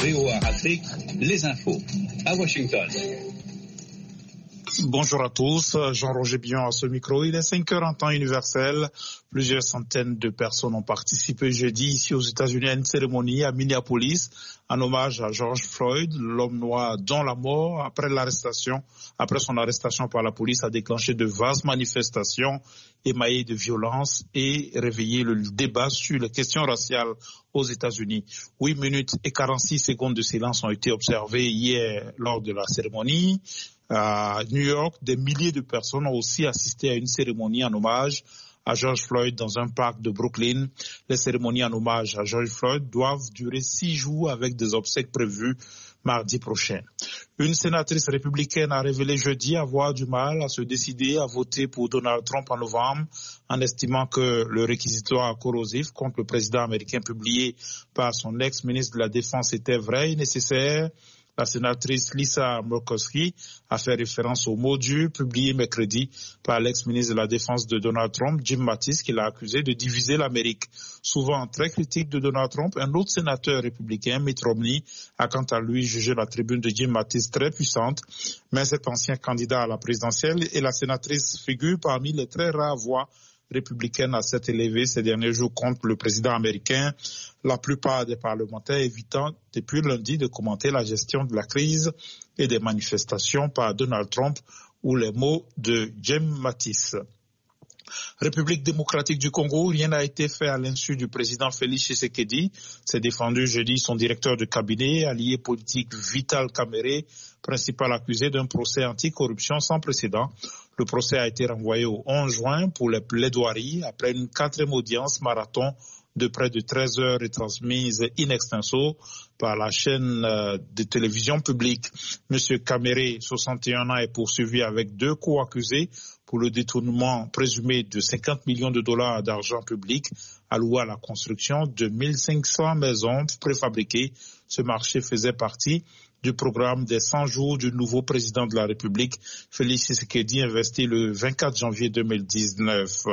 VOA Afrique, les infos à Washington. Bonjour à tous, Jean-Roger Billon à ce micro. Il est 5h en temps universel. Plusieurs centaines de personnes ont participé jeudi ici aux États-Unis à une cérémonie à Minneapolis en hommage à George Floyd, l'homme noir dont la mort après son arrestation par la police a déclenché de vastes manifestations émaillées de violence et réveillé le débat sur les questions raciales aux États-Unis. 8 minutes et 46 secondes de silence ont été observées hier lors de la cérémonie. À New York, des milliers de personnes ont aussi assisté à une cérémonie en hommage à George Floyd dans un parc de Brooklyn. Les cérémonies en hommage à George Floyd doivent durer 6 jours avec des obsèques prévues mardi prochain. Une sénatrice républicaine a révélé jeudi avoir du mal à se décider à voter pour Donald Trump en novembre en estimant que le réquisitoire corrosif contre le président américain publié par son ex-ministre de la Défense était vrai et nécessaire. La sénatrice Lisa Murkowski a fait référence au mot dur publié mercredi par l'ex-ministre de la Défense de Donald Trump, Jim Mattis, qui l'a accusé de diviser l'Amérique. Souvent très critique de Donald Trump, un autre sénateur républicain, Mitt Romney, a quant à lui jugé la tribune de Jim Mattis très puissante. Mais cet ancien candidat à la présidentielle et la sénatrice figurent parmi les très rares voix républicaine à s'être élevée ces derniers jours contre le président américain, la plupart des parlementaires évitant depuis lundi de commenter la gestion de la crise et des manifestations par Donald Trump ou les mots de Jim Mattis. République démocratique du Congo, rien n'a été fait à l'insu du président Félix Tshisekedi. S'est défendu jeudi son directeur de cabinet, allié politique Vital Kamerhe, principal accusé d'un procès anticorruption sans précédent. Le procès a été renvoyé au 11 juin pour les plaidoiries après une 4e audience marathon de près de 13 heures retransmise in extenso par la chaîne de télévision publique. Monsieur Kamerhe, 61 ans, est poursuivi avec 2 co-accusés pour le détournement présumé de 50 millions de dollars d'argent public alloué à la construction de 1500 maisons préfabriquées. Ce marché faisait partie du programme des 100 jours du nouveau président de la République, Félix Tshisekedi, investi le 24 janvier 2019.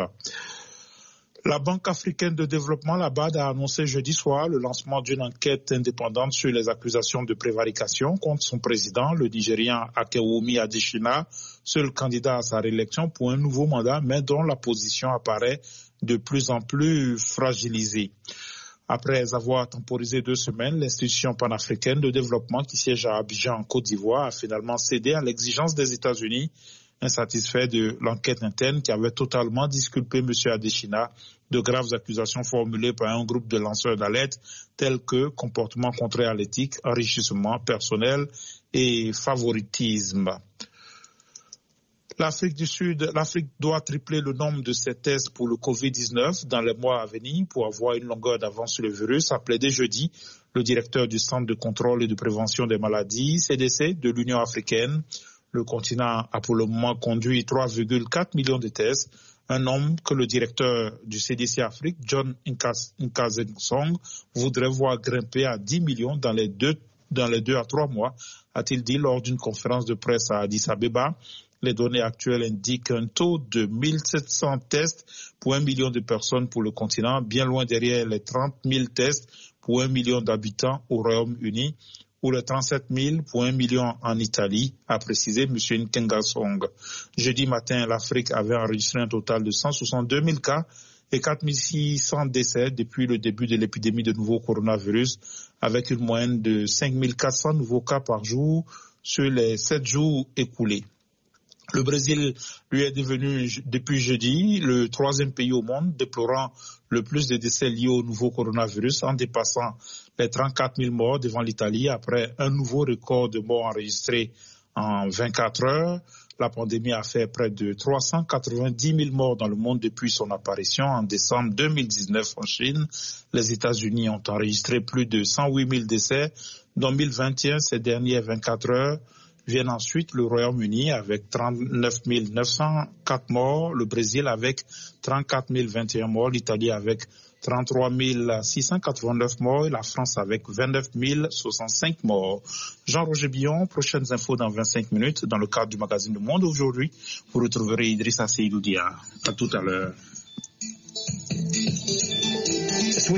La Banque africaine de développement, la BAD, a annoncé jeudi soir le lancement d'une enquête indépendante sur les accusations de prévarication contre son président, le Nigérian Akewumi Adesina, seul candidat à sa réélection pour un nouveau mandat, mais dont la position apparaît de plus en plus fragilisée. Après avoir temporisé 2 semaines, l'institution panafricaine de développement qui siège à Abidjan en Côte d'Ivoire a finalement cédé à l'exigence des États-Unis, insatisfait de l'enquête interne qui avait totalement disculpé M. Adesina de graves accusations formulées par un groupe de lanceurs d'alerte tels que comportement contraire à l'éthique, enrichissement personnel et favoritisme. L'Afrique du Sud, l'Afrique doit tripler le nombre de ses tests pour le Covid-19 dans les mois à venir pour avoir une longueur d'avance sur le virus, a plaidé jeudi le directeur du Centre de contrôle et de prévention des maladies, CDC, de l'Union africaine. Le continent a pour le moment conduit 3,4 millions de tests, un nombre que le directeur du CDC Afrique, John Nkazensong, voudrait voir grimper à 10 millions dans les 2 à 3 mois, a-t-il dit lors d'une conférence de presse à Addis Abeba. Les données actuelles indiquent un taux de 1700 tests pour 1 million de personnes pour le continent, bien loin derrière les 30 000 tests pour 1 million d'habitants au Royaume-Uni ou les 37 000 pour 1 million en Italie, a précisé M. Nkengasong. Jeudi matin, l'Afrique avait enregistré un total de 162 000 cas et 4 600 décès depuis le début de l'épidémie de nouveau coronavirus, avec une moyenne de 5 400 nouveaux cas par jour sur les 7 jours écoulés. Le Brésil, lui, est devenu depuis jeudi le 3e pays au monde déplorant le plus de décès liés au nouveau coronavirus en dépassant les 34 000 morts devant l'Italie après un nouveau record de morts enregistrés en 24 heures. La pandémie a fait près de 390 000 morts dans le monde depuis son apparition en décembre 2019 en Chine. Les États-Unis ont enregistré plus de 108 000 décès, dont 1021 ces dernières 24 heures. Viennent ensuite le Royaume-Uni avec 39 904 morts, le Brésil avec 34 021 morts, l'Italie avec 33 689 morts et la France avec 29 065 morts. Jean-Roger Billon, prochaines infos dans 25 minutes dans le cadre du magazine Le Monde aujourd'hui. Vous retrouverez Idrissa Seydou Dia. À tout à l'heure.